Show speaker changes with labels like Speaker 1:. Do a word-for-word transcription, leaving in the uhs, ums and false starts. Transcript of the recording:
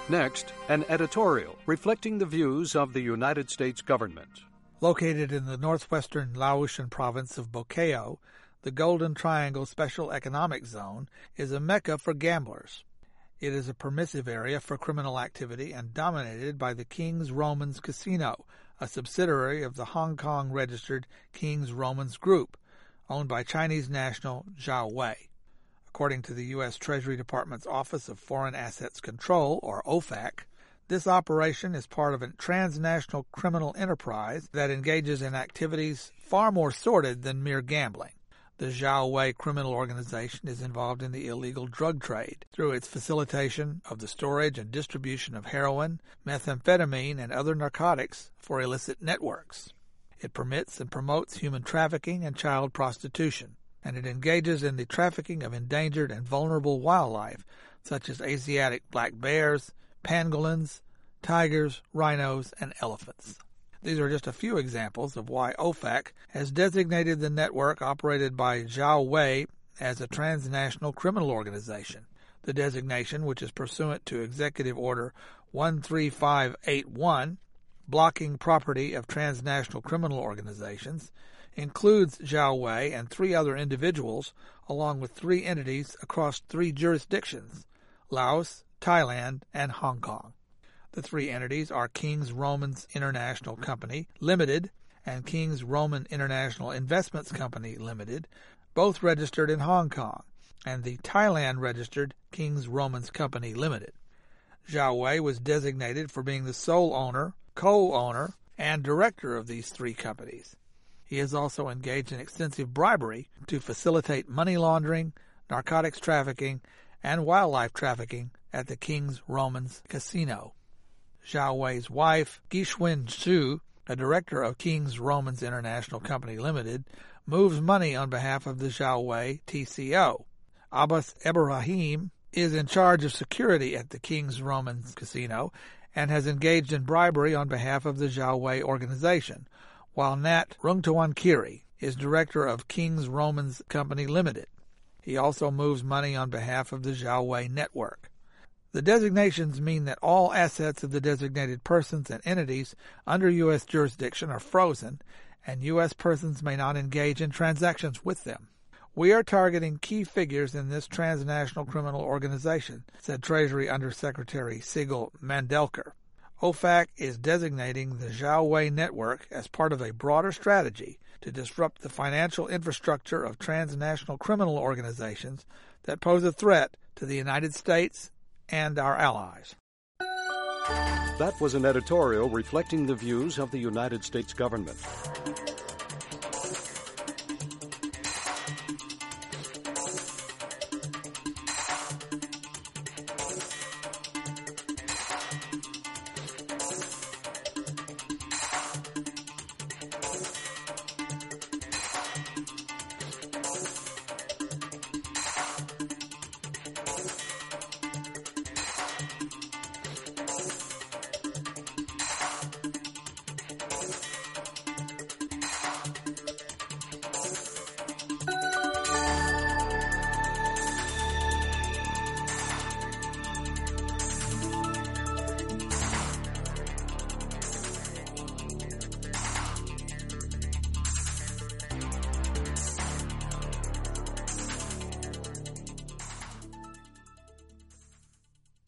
Speaker 1: Next, an editorial reflecting the views of the United States government.
Speaker 2: Located in the northwestern Laotian province of Bokeo, the Golden Triangle Special Economic Zone is a mecca for gamblers. It is a permissive area for criminal activity and dominated by the King's Romans Casino, a subsidiary of the Hong Kong-registered King's Romans Group, owned by Chinese national Zhao Wei. According to the U S Treasury Department's Office of Foreign Assets Control, or O F A C, this operation is part of a transnational criminal enterprise that engages in activities far more sordid than mere gambling. The Zhao Wei criminal organization is involved in the illegal drug trade through its facilitation of the storage and distribution of heroin, methamphetamine, and other narcotics for illicit networks. It permits and promotes human trafficking and child prostitution, and it engages in the trafficking of endangered and vulnerable wildlife, such as Asiatic black bears, pangolins, tigers, rhinos, and elephants. These are just a few examples of why O F A C has designated the network operated by Zhao Wei as a transnational criminal organization. The designation, which is pursuant to Executive Order one three five eight one, blocking property of transnational criminal organizations, includes Zhao Wei and three other individuals, along with three entities across three jurisdictions, Laos, Thailand, and Hong Kong. The three entities are King's Romans International Company, Limited, and King's Roman International Investments Company, Limited, both registered in Hong Kong, and the Thailand-registered King's Romans Company, Limited. Zhao Wei was designated for being the sole owner, co-owner, and director of these three companies. He has also engaged in extensive bribery to facilitate money laundering, narcotics trafficking, and wildlife trafficking at the King's Romans Casino. Zhao Wei's wife, Gixuan Zhu, a director of King's Romans International Company Limited, moves money on behalf of the Zhao Wei T C O. Abbas Ibrahim is in charge of security at the King's Romans Casino and has engaged in bribery on behalf of the Zhao Wei organization, while Nat Rungtawankiri is director of King's Romans Company Limited. He also moves money on behalf of the Zhao Wei network. The designations mean that all assets of the designated persons and entities under U S jurisdiction are frozen, and U S persons may not engage in transactions with them. We are targeting key figures in this transnational criminal organization, said Treasury Undersecretary Sigil Mandelker. O F A C is designating the Zhao Wei network as part of a broader strategy to disrupt the financial infrastructure of transnational criminal organizations that pose a threat to the United States and our allies.
Speaker 1: That was an editorial reflecting the views of the United States government.